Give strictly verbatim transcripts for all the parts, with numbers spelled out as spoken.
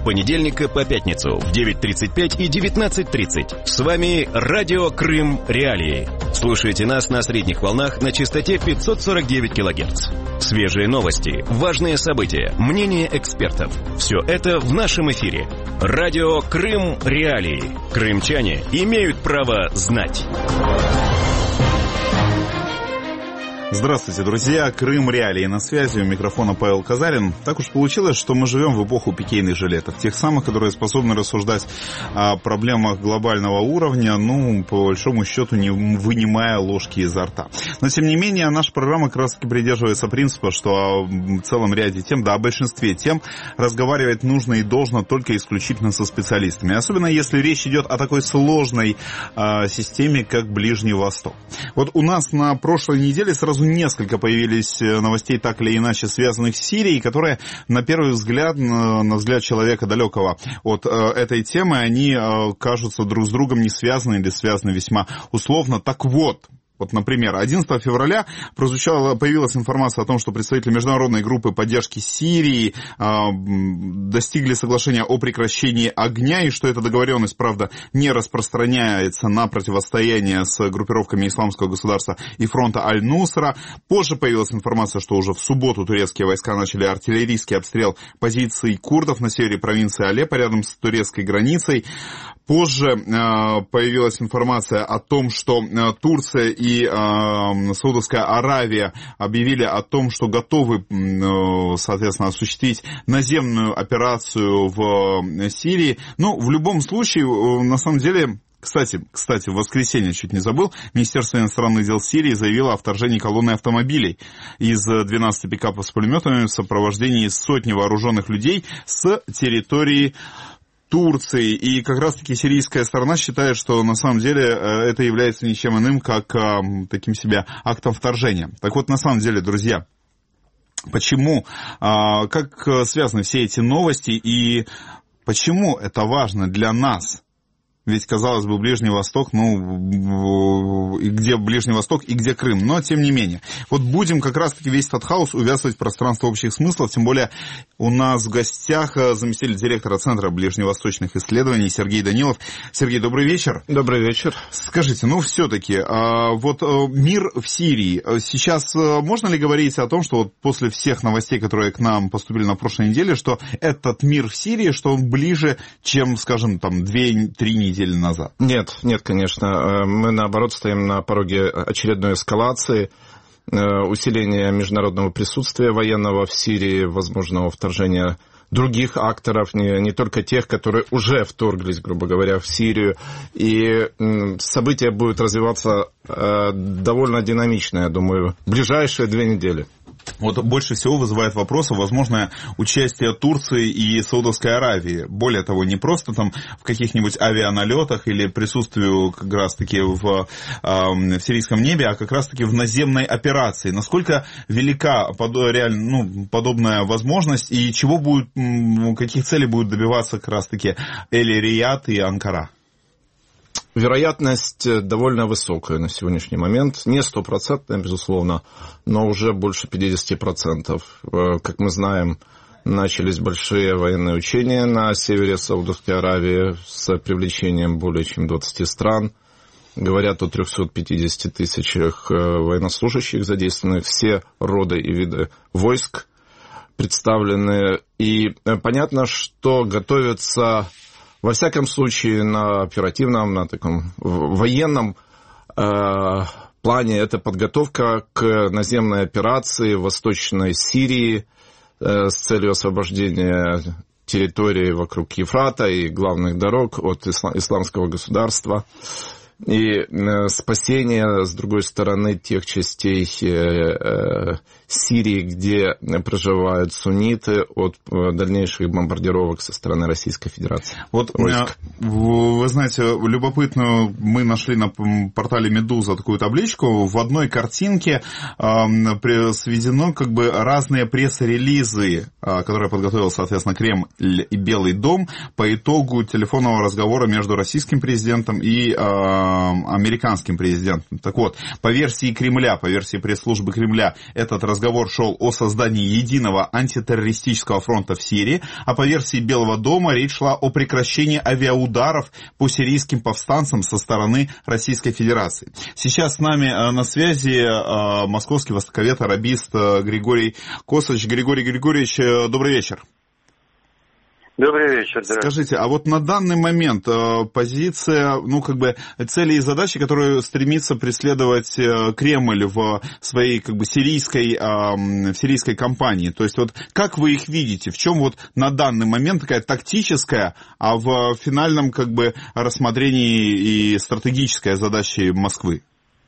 понедельника по пятницу в девять тридцать пять и девятнадцать тридцать. С вами Радио Крым Реалии. Слушайте нас на средних волнах на частоте пятьсот сорок девять килогерц. Свежие новости, важные события, мнения экспертов. Все это в нашем эфире. Радио Крым Реалии. Крымчане имеют право знать. Здравствуйте, друзья. Крым Реалии на связи. У микрофона Павел Казарин. Так уж получилось, что мы живем в эпоху пикейных жилетов. Тех самых, которые способны рассуждать о проблемах глобального уровня, ну, по большому счету, не вынимая ложки изо рта. Но, тем не менее, наша программа как раз-таки придерживается принципа, что о целом ряде тем, да, о большинстве тем разговаривать нужно и должно только исключительно со специалистами. Особенно, если речь идет о такой сложной э, системе, как Ближний Восток. Вот у нас на прошлой неделе сразу несколько появились новостей, так или иначе связанных с Сирией, которые, на первый взгляд, на взгляд человека далекого от э, этой темы, они э, кажутся друг с другом не связаны или связаны весьма условно. Так вот, вот, например, одиннадцатого февраля прозвучала, появилась информация о том, что представители международной группы поддержки Сирии э, достигли соглашения о прекращении огня, и что эта договоренность, правда, не распространяется на противостояние с группировками Исламского государства и фронта Аль-Нусра. Позже появилась информация, что уже в субботу турецкие войска начали артиллерийский обстрел позиций курдов на севере провинции Алеппо, рядом с турецкой границей. Позже э, появилась информация о том, что э, Турция и э, Саудовская Аравия объявили о том, что готовы, э, соответственно, осуществить наземную операцию в э, Сирии. Ну, в любом случае, э, на самом деле... Кстати, кстати, в воскресенье, чуть не забыл, Министерство иностранных дел Сирии заявило о вторжении колонны автомобилей из двенадцати пикапов с пулеметами в сопровождении сотни вооруженных людей с территории Турции. И как раз-таки сирийская сторона считает, что на самом деле это является ничем иным, как таким себе актом вторжения. Так вот, на самом деле, друзья, почему, как связаны все эти новости и почему это важно для нас? Ведь, казалось бы, Ближний Восток, ну, и где Ближний Восток, и где Крым. Но, тем не менее, вот будем как раз-таки весь этот хаос увязывать в пространство общих смыслов. Тем более, у нас в гостях заместитель директора Центра ближневосточных исследований Сергей Данилов. Сергей, добрый вечер. Добрый вечер. Скажите, ну, все-таки, вот мир в Сирии. Сейчас можно ли говорить о том, что вот после всех новостей, которые к нам поступили на прошлой неделе, что этот мир в Сирии, что он ближе, чем, скажем, там, две-три недели назад? Нет, нет, конечно. Мы, наоборот, стоим на пороге очередной эскалации, усиления международного присутствия военного в Сирии, возможного вторжения других акторов, не, не только тех, которые уже вторглись, грубо говоря, в Сирию. И события будут развиваться довольно динамично, я думаю, в ближайшие две недели. Вот больше всего вызывает вопрос возможное участие Турции и Саудовской Аравии. Более того, не просто там в каких-нибудь авианалетах или присутствию как раз-таки в, э, в сирийском небе, а как раз-таки в наземной операции. Насколько велика под, реально, ну, подобная возможность и чего будет, каких целей будет добиваться как раз-таки Эль-Рияд и Анкара? Вероятность довольно высокая на сегодняшний момент. Не стопроцентная, безусловно, но уже больше пятьдесят процентов. Как мы знаем, начались большие военные учения на севере Саудовской Аравии с привлечением более чем двадцати стран. Говорят о трёхстах пятидесяти тысячах военнослужащих, задействованных, все роды и виды войск представлены. И понятно, что готовятся... Во всяком случае, на оперативном, на таком военном э, плане это подготовка к наземной операции в Восточной Сирии э, с целью освобождения территории вокруг Ефрата и главных дорог от исламского государства. И э, спасение, с другой стороны, тех частей э, э, Сирии, где проживают сунниты, от э, дальнейших бомбардировок со стороны Российской Федерации. Вот, э, вы знаете, любопытную мы нашли на портале «Медуза» такую табличку. В одной картинке э, сведено как бы разные пресс-релизы, э, которые подготовил, соответственно, Кремль и Белый дом по итогу телефонного разговора между российским президентом и э, американским президентом. Так вот, по версии Кремля, по версии пресс-службы Кремля, этот разговор шел о создании единого антитеррористического фронта в Сирии, а по версии Белого дома речь шла о прекращении авиаударов по сирийским повстанцам со стороны Российской Федерации. Сейчас с нами на связи московский востоковед, арабист Григорий Косач. Григорий Григорьевич, добрый вечер. Добрый вечер, да. Скажите, а вот на данный момент позиция, ну, как бы, цели и задачи, которые стремится преследовать Кремль в своей, как бы, сирийской, в сирийской кампании, то есть вот как вы их видите, в чем вот на данный момент такая тактическая, а в финальном, как бы, рассмотрении и стратегическая задача Москвы?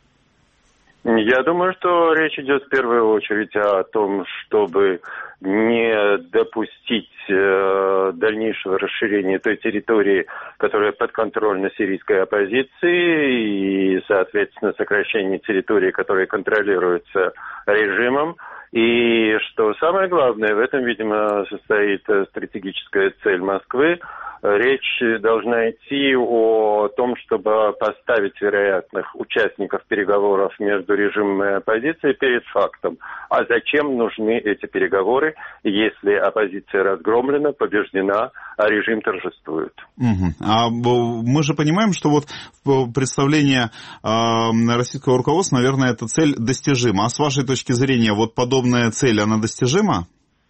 Я думаю, что речь идет в первую очередь о том, чтобы не допустить э, дальнейшего расширения той территории, которая подконтрольна сирийской оппозиции, и, соответственно, сокращение территории, которая контролируется режимом. И что самое главное, в этом, видимо, состоит стратегическая цель Москвы. Речь должна идти о том, чтобы поставить вероятных участников переговоров между режимом и оппозицией перед фактом. А зачем нужны эти переговоры, если оппозиция разгромлена, побеждена, а режим торжествует? Угу. А мы же понимаем, что вот представление э, российского руководства, наверное, эта цель достижима. А с вашей точки зрения, вот подобная цель, она достижима?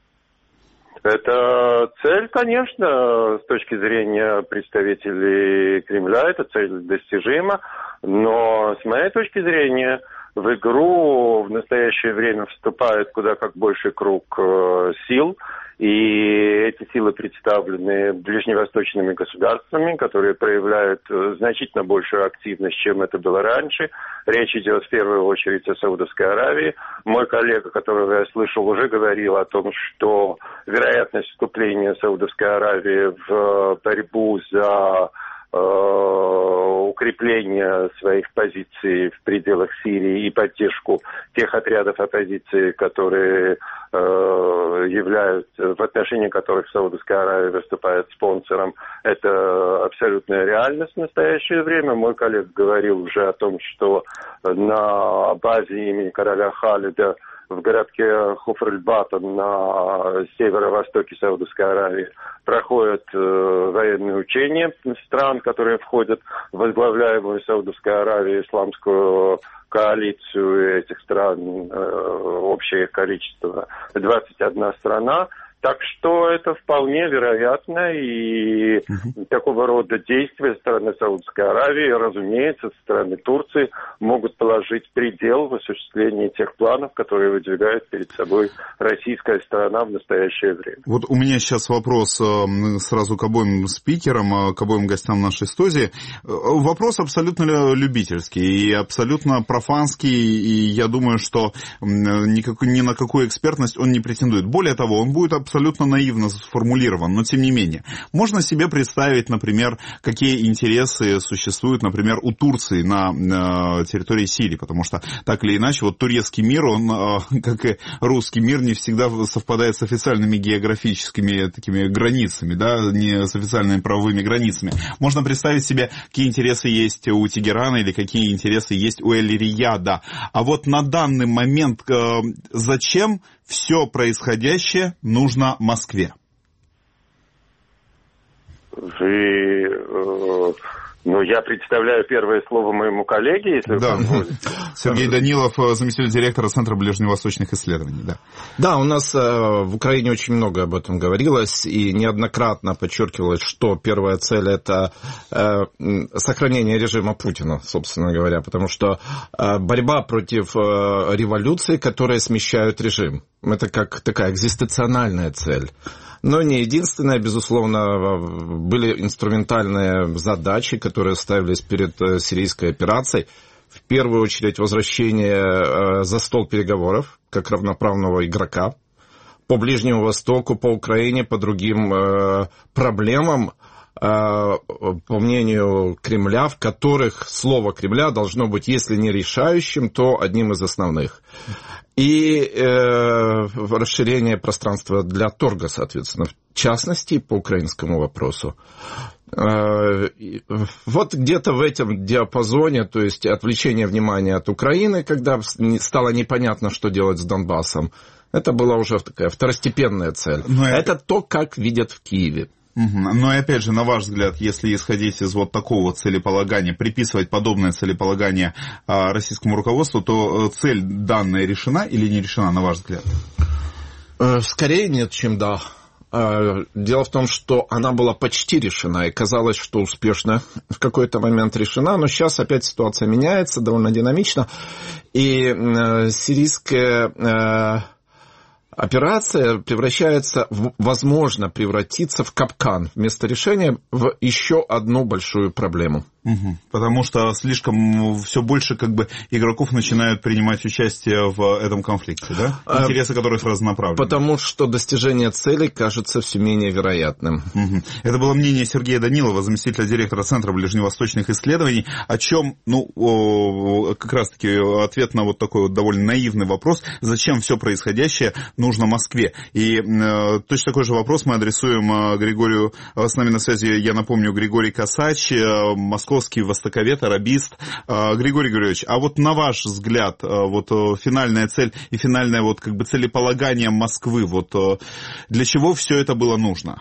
Это цель, конечно, с точки зрения представителей Кремля, эта цель достижима, но с моей точки зрения в игру в настоящее время вступает куда как больший круг э, сил, и эти силы представлены ближневосточными государствами, которые проявляют значительно большую активность, чем это было раньше. Речь идет в первую очередь о Саудовской Аравии. Мой коллега, которого я слышал, уже говорил о том, что вероятность вступления Саудовской Аравии в борьбу за укрепление своих позиций в пределах Сирии и поддержку тех отрядов оппозиции, которые э, являются, в отношении которых Саудовская Аравия выступает спонсором, это абсолютная реальность в настоящее время. Мой коллега говорил уже о том, что на базе имени короля Халида в городке Хуфр-эль-Батан на северо-востоке Саудовской Аравии проходят э, военные учения стран, которые входят в возглавляемую Саудовской Аравией исламскую коалицию этих стран, э, общее количество двадцать одна страна. Так что это вполне вероятно, и uh-huh. такого рода действия со стороны Саудовской Аравии, разумеется, со стороны Турции могут положить предел в осуществлении тех планов, которые выдвигает перед собой российская сторона в настоящее время. Вот у меня сейчас вопрос сразу к обоим спикерам, к обоим гостям нашей студии. Вопрос абсолютно любительский и абсолютно профанский, и я думаю, что никакой, ни на какую экспертность он не претендует. Более того, он будет абсолютно наивно сформулирован, но тем не менее. Можно себе представить, например, какие интересы существуют, например, у Турции на, на территории Сирии, потому что так или иначе, вот турецкий мир, он, как и русский мир, не всегда совпадает с официальными географическими такими границами, да, не с официальными правовыми границами. Можно представить себе, какие интересы есть у Тегерана или какие интересы есть у Эль-Рияда. А вот на данный момент зачем все происходящее нужно Москве? Вы, э, ну, я представляю первое слово моему коллеге, если да. вы позволите. Сергей Данилов, заместитель директора Центра ближневосточных исследований. Да, да, у нас э, в Украине очень много об этом говорилось, и неоднократно подчеркивалось, что первая цель – это э, сохранение режима Путина, собственно говоря, потому что э, борьба против э, революций, которые смещают режим. Это как такая экзистенциальная цель. Но не единственная, безусловно, были инструментальные задачи, которые ставились перед сирийской операцией. В первую очередь возвращение за стол переговоров, как равноправного игрока, по Ближнему Востоку, по Украине, по другим проблемам, по мнению Кремля, в которых слово Кремля должно быть, если не решающим, то одним из основных. и э, расширение пространства для торга, соответственно, в частности, по украинскому вопросу. Э, вот где-то в этом диапазоне, то есть отвлечение внимания от Украины, когда стало непонятно, что делать с Донбассом, это была уже такая второстепенная цель. Но это я... то, как видят в Киеве. Угу. Но и опять же, на ваш взгляд, если исходить из вот такого целеполагания, приписывать подобное целеполагание а, российскому руководству, то цель данная решена или не решена, на ваш взгляд? Скорее нет, чем да. Дело в том, что она была почти решена, и казалось, что успешно в какой-то момент решена, но сейчас опять ситуация меняется довольно динамично, и сирийская операция превращается, в, возможно, превратиться в капкан вместо решения в еще одну большую проблему. Угу. Потому что слишком все больше как бы игроков начинают принимать участие в этом конфликте, да? Интересы которых разнонаправлены. Потому что достижение целей кажется все менее вероятным. Угу. Это было мнение Сергея Данилова, заместителя директора Центра ближневосточных исследований, о чем, ну, как раз-таки ответ на вот такой вот довольно наивный вопрос, зачем все происходящее нужно Москве. И э, точно такой же вопрос мы адресуем э, Григорию, с нами на связи, я напомню, Григорий Косач, э, московский востоковед, арабист. Григорий Григорьевич, а вот на ваш взгляд, вот финальная цель и финальное вот как бы целеполагание Москвы, вот для чего все это было нужно?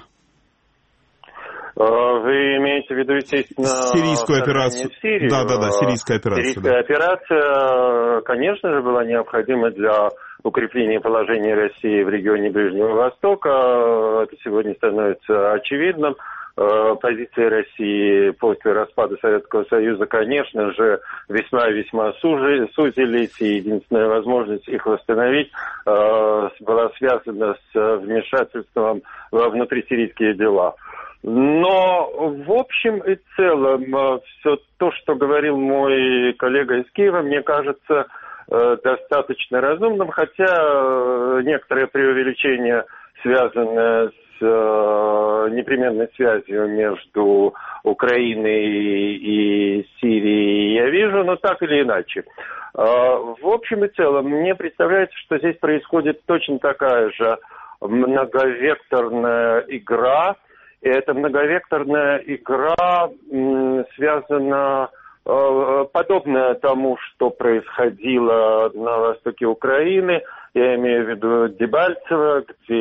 Вы имеете в виду, естественно, сирийскую операцию? В Сирии. Да, да, да, сирийская операция. Сирийская да. операция, конечно же, была необходима для укрепления положения России в регионе Ближнего Востока. Это сегодня становится очевидным. Позиции России после распада Советского Союза, конечно же, весьма и весьма сузились, и единственная возможность их восстановить была связана с вмешательством во внутрисирийские дела. Но в общем и целом все то, что говорил мой коллега из Киева, мне кажется достаточно разумным, хотя некоторое преувеличение, связанное с непременной связью между Украиной и Сирией я вижу, но так или иначе. В общем и целом, мне представляется, что здесь происходит точно такая же многовекторная игра, и эта многовекторная игра связана подобная тому, что происходило на востоке Украины. Я имею в виду Дебальцево,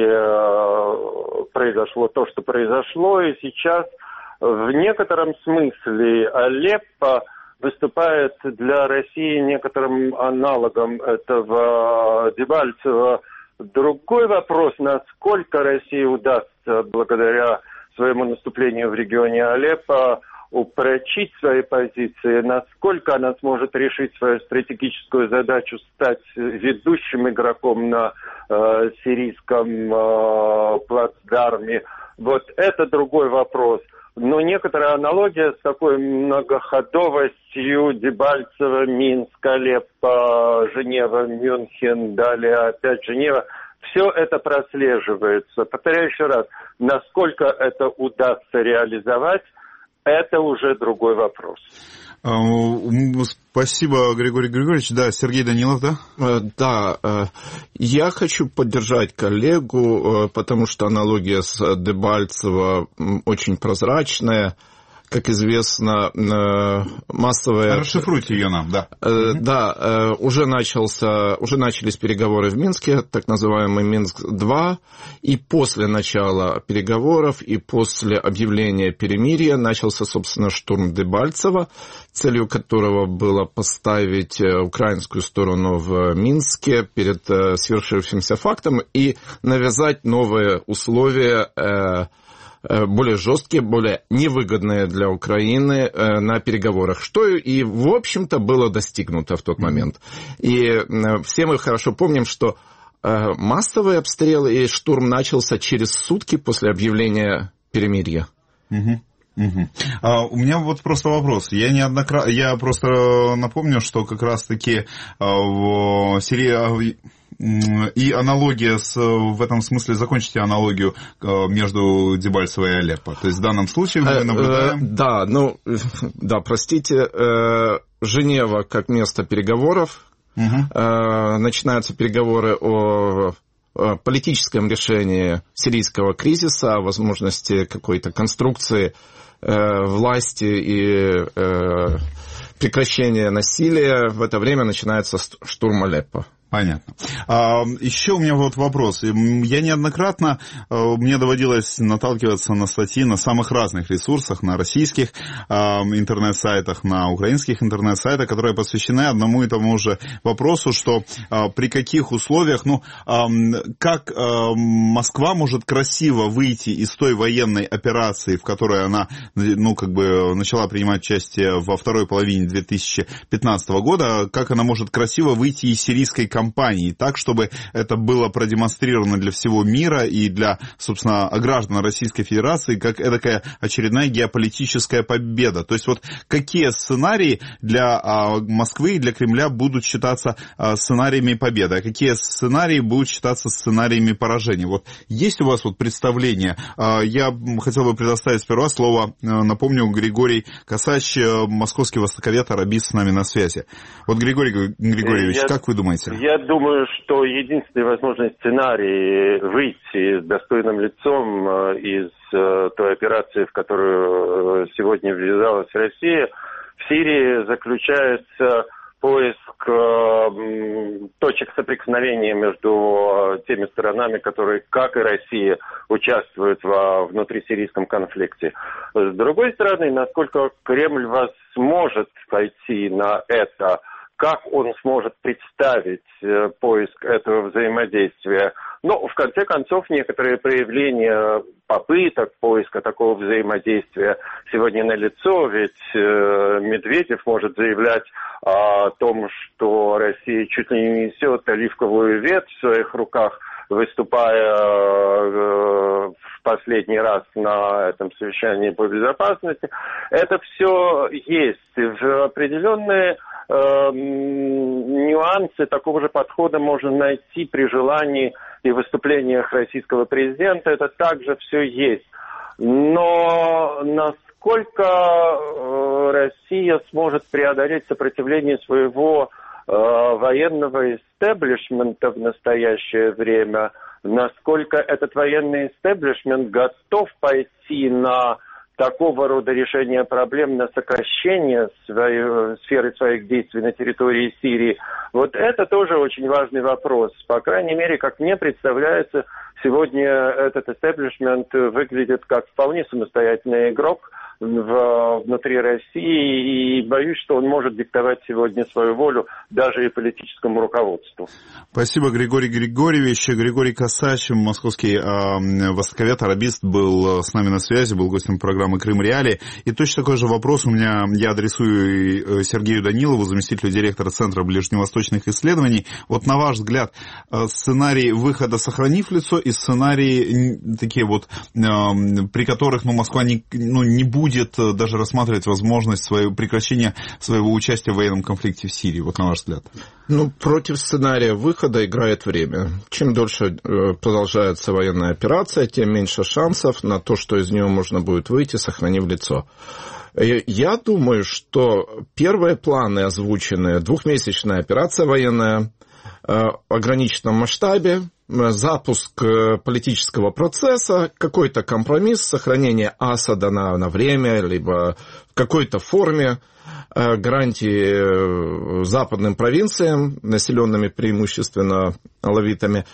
где произошло то, что произошло, и сейчас в некотором смысле Алеппо выступает для России некоторым аналогом этого Дебальцева. Другой вопрос, насколько России удастся, благодаря своему наступлению в регионе Алеппо, упрочить свои позиции, насколько она сможет решить свою стратегическую задачу стать ведущим игроком на э, сирийском э, плацдарме. Вот это другой вопрос. Но некоторая аналогия с такой многоходовостью Дебальцево, Минск, Алеппо, Женева, Мюнхен, далее опять Женева, все это прослеживается. Повторяю еще раз, насколько это удастся реализовать, это уже другой вопрос. Спасибо, Григорий Григорьевич. Да, Сергей Данилов, да? Да, я хочу поддержать коллегу, потому что аналогия с Дебальцево очень прозрачная. Как известно, массовая... Расшифруйте ее нам, да. Да, уже, начался, уже начались переговоры в Минске, так называемый Минск-два, и после начала переговоров, и после объявления перемирия начался, собственно, штурм Дебальцева, целью которого было поставить украинскую сторону в Минске перед свершившимся фактом и навязать новые условия, более жесткие, более невыгодные для Украины на переговорах, что и, в общем-то, было достигнуто в тот момент. И все мы хорошо помним, что массовый обстрел и штурм начался через сутки после объявления перемирия. Угу. Угу. А, у меня вот просто вопрос. Я неоднократно, я просто напомню, что как раз-таки в Сирии... И аналогия с, в этом смысле, закончите аналогию между Дебальцево и Алеппо. То есть в данном случае мы наблюдаем... Да, ну, да, простите, Женева как место переговоров, угу. э, начинаются переговоры о политическом решении сирийского кризиса, о возможности какой-то конструкции э, власти и э, прекращения насилия. В это время начинается штурм Алеппо. Понятно. А, еще у меня вот вопрос. Я неоднократно, мне доводилось наталкиваться на статьи на самых разных ресурсах, на российских а, интернет-сайтах, на украинских интернет-сайтах, которые посвящены одному и тому же вопросу, что а, при каких условиях, ну, а, как а, Москва может красиво выйти из той военной операции, в которой она, ну, как бы начала принимать участие во второй половине две тысячи пятнадцатого года, как она может красиво выйти из сирийской компании, так, чтобы это было продемонстрировано для всего мира и для, собственно, граждан Российской Федерации, как эдакая очередная геополитическая победа. То есть вот какие сценарии для а, Москвы и для Кремля будут считаться а, сценариями победы, а какие сценарии будут считаться сценариями поражения? Вот есть у вас вот представление? А, я хотел бы предоставить сперва слово, а, напомню, Григорий Косач, московский востоковед, арабист, с нами на связи. Вот, Григорий Григорьевич, я... как вы думаете? Я думаю, что единственный возможный сценарий выйти с достойным лицом из той операции, в которую сегодня ввязалась Россия, в Сирии заключается поиск точек соприкосновения между теми сторонами, которые, как и Россия, участвуют во внутрисирийском конфликте. С другой стороны, насколько Кремль вас сможет пойти на это, как он сможет представить э, поиск этого взаимодействия. Но, в конце концов, некоторые проявления попыток поиска такого взаимодействия сегодня налицо, ведь э, Медведев может заявлять о том, что Россия чуть ли не несет оливковую ветвь в своих руках, выступая э, в последний раз на этом совещании по безопасности. Это все есть. В определенные э, нюансы такого же подхода можно найти при желании и выступлениях российского президента. Это также все есть. Но насколько э, Россия сможет преодолеть сопротивление своего военного истеблишмента в настоящее время, насколько этот военный истеблишмент готов пойти на такого рода решение проблем, на сокращение своей, сферы своих действий на территории Сирии, вот это тоже очень важный вопрос. По крайней мере, как мне представляется, сегодня этот истеблишмент выглядит как вполне самостоятельный игрок в, внутри России, и боюсь, что он может диктовать сегодня свою волю даже и политическому руководству. Спасибо, Григорий Григорьевич. Григорий Косач, московский э, востоковед, арабист, был с нами на связи, был гостем программы «Крым Реалии». И точно такой же вопрос у меня, я адресую Сергею Данилову, заместителю директора Центра ближневосточных исследований. Вот на ваш взгляд, сценарий выхода, сохранив лицо, и сценарии такие вот, э, при которых, ну, Москва не, ну, не будет будет даже рассматривать возможность своего прекращения своего участия в военном конфликте в Сирии, вот на ваш взгляд? Ну, против сценария выхода играет время. Чем дольше продолжается военная операция, тем меньше шансов на то, что из нее можно будет выйти, сохранив лицо. Я думаю, что первые планы озвученные, двухмесячная операция военная, в ограниченном масштабе, запуск политического процесса, какой-то компромисс, сохранение Асада на, на время, либо в какой-то форме, гарантии западным провинциям, населенными преимущественно алавитами,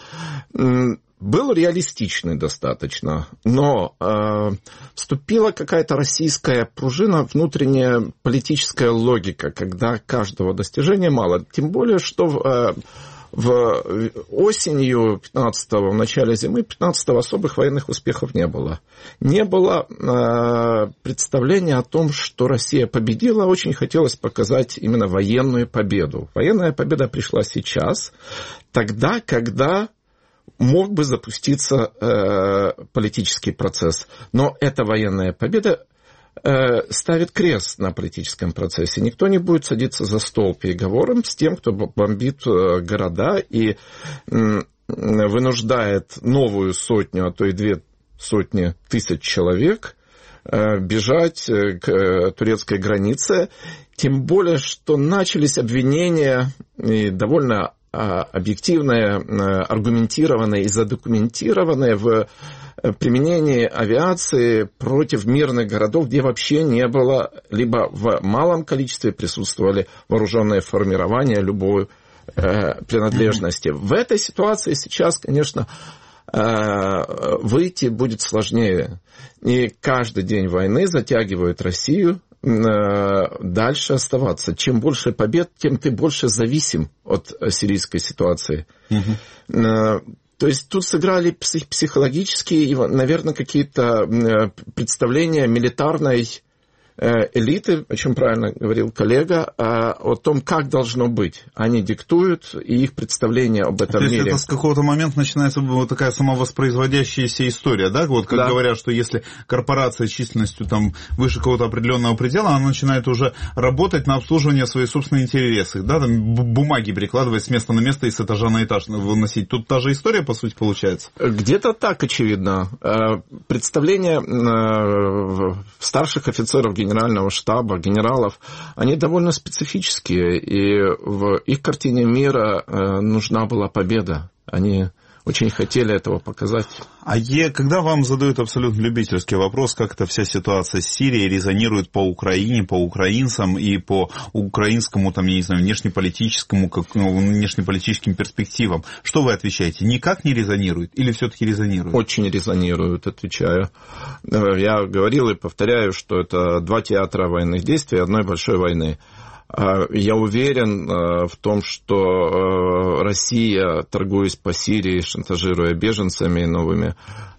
был реалистичный достаточно, но э, вступила какая-то российская пружина, внутренняя политическая логика, когда каждого достижения мало. Тем более, что в, в осенью пятнадцатого, в начале зимы пятнадцатого особых военных успехов не было. Не было э, представления о том, что Россия победила. Очень хотелось показать именно военную победу. Военная победа пришла сейчас, тогда, когда мог бы запуститься э, политический процесс. Но эта военная победа э, ставит крест на политическом процессе. Никто не будет садиться за стол переговором с тем, кто бомбит э, города и э, вынуждает новую сотню, а то и две сотни тысяч человек бежать к турецкой границе. Тем более, что начались обвинения, и довольно объективные, аргументированные и задокументированные в применении авиации против мирных городов, где вообще не было, либо в малом количестве присутствовали вооруженные формирования любой э, принадлежности. Mm-hmm. В этой ситуации сейчас, конечно, э, выйти будет сложнее. И каждый день войны затягивает Россию дальше оставаться. Чем больше побед, тем ты больше зависим от сирийской ситуации. Угу. То есть тут сыграли психологические, наверное, какие-то представления милитарной элиты, о чем правильно говорил коллега, о том, как должно быть. Они диктуют, и их представление об этом То есть мире. это с какого-то момента начинается вот такая самовоспроизводящаяся история, да? Вот как да. говорят, что если корпорация численностью там выше какого-то определенного предела, она начинает уже работать на обслуживание своих собственных интересов, да? Там бумаги перекладывать с места на место и с этажа на этаж выносить. Тут та же история, по сути, получается? Где-то так, очевидно. Представление старших офицеров генерального штаба, генералов, они довольно специфические, и в их картине мира нужна была победа. Они очень хотели этого показать. А е, когда вам задают абсолютно любительский вопрос, как эта вся ситуация с Сирией резонирует по Украине, по украинцам и по украинскому, там, я не знаю, внешнеполитическому, как, ну, внешнеполитическим перспективам, что вы отвечаете? Никак не резонирует или все-таки резонирует? Очень резонирует, отвечаю. Я говорил и повторяю, что это два театра военных действий одной большой войны. Я уверен в том, что Россия, торгуясь по Сирии, шантажируя беженцами новыми,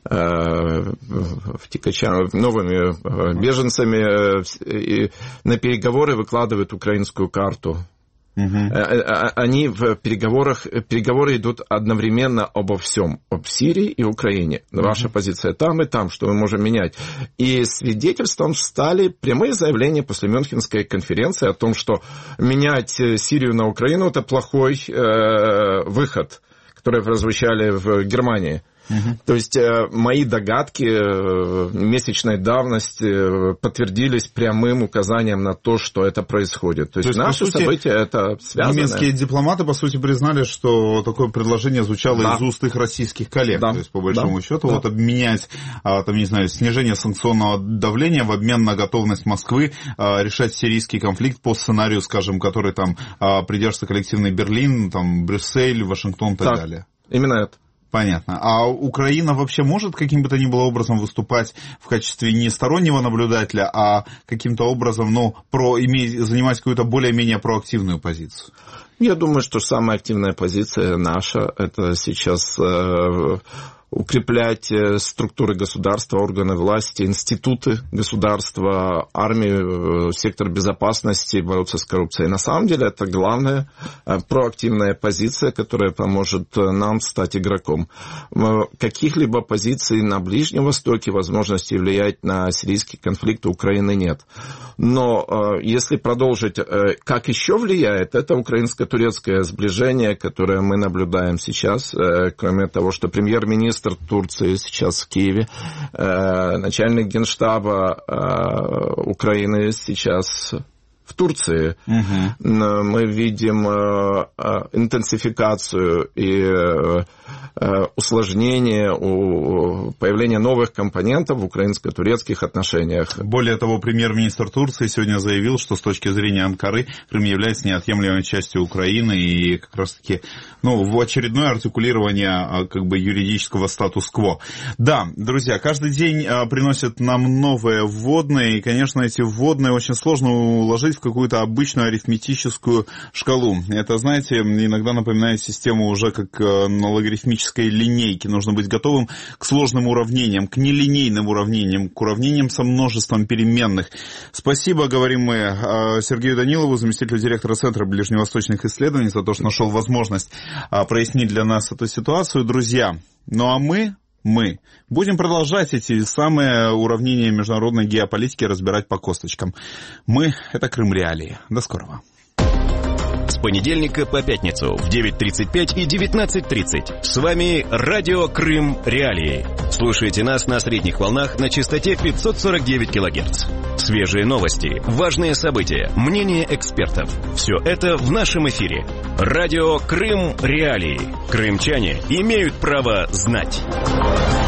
втекачами, новыми беженцами, на переговоры выкладывает украинскую карту. Угу. Они в переговорах, переговоры идут одновременно обо всем, об Сирии и Украине. Ваша угу. позиция там и там, что мы можем менять. И свидетельством стали прямые заявления после Мюнхенской конференции о том, что менять Сирию на Украину – это плохой э, выход, который прозвучали в Германии. Uh-huh. То есть мои догадки месячной давности подтвердились прямым указанием на то, что это происходит. То, то есть, есть наши сути, события это связано. Немецкие дипломаты, по сути, признали, что такое предложение звучало да. из уст их российских коллег. Да. То есть, по большому да. счету, да. вот обменять, там, не знаю, снижение санкционного давления в обмен на готовность Москвы решать сирийский конфликт по сценарию, скажем, который там придерживается коллективный Берлин, там, Брюссель, Вашингтон и так, так далее. Именно это. Понятно. А Украина вообще может каким бы то ни было образом выступать в качестве не стороннего наблюдателя, а каким-то образом, ну, про, иметь, занимать какую-то более-менее проактивную позицию? Я думаю, что самая активная позиция наша, это сейчас э, укреплять структуры государства, органы власти, институты государства, армию, сектор безопасности, бороться с коррупцией. На самом деле это главная проактивная позиция, которая поможет нам стать игроком. Каких-либо позиций на Ближнем Востоке, возможности влиять на сирийский конфликт у Украины нет. Но если продолжить, как еще влияет, это украинско-турецкое сближение, которое мы наблюдаем сейчас, кроме того, что премьер-министр Турции сейчас в Киеве, начальник генштаба Украины сейчас в Турции. Угу. Мы видим интенсификацию и усложнение, появление новых компонентов в украинско-турецких отношениях. Более того, премьер-министр Турции сегодня заявил, что с точки зрения Анкары Крым является неотъемлемой частью Украины, и как раз-таки, ну, в очередное артикулирование как бы юридического статус-кво. Да, друзья, каждый день приносит нам новые вводные, и, конечно, эти вводные очень сложно уложить в какую-то обычную арифметическую шкалу. Это, знаете, иногда напоминает систему уже как на логарифмической линейке. Нужно быть готовым к сложным уравнениям, к нелинейным уравнениям, к уравнениям со множеством переменных. Спасибо, говорим мы Сергею Данилову, заместителю директора Центра ближневосточных исследований, за то, что нашел возможность прояснить для нас эту ситуацию. Друзья, ну а мы... Мы будем продолжать эти самые уравнения международной геополитики разбирать по косточкам. Мы — это Крым Реалии. До скорого. С понедельника по пятницу в девять тридцать пять и девятнадцать тридцать. С вами Радио Крым Реалии. Слушайте нас на средних волнах на частоте пятьсот сорок девять килогерц. Свежие новости, важные события, мнения экспертов. Все это в нашем эфире. Радио Крым Реалии. Крымчане имеют право знать.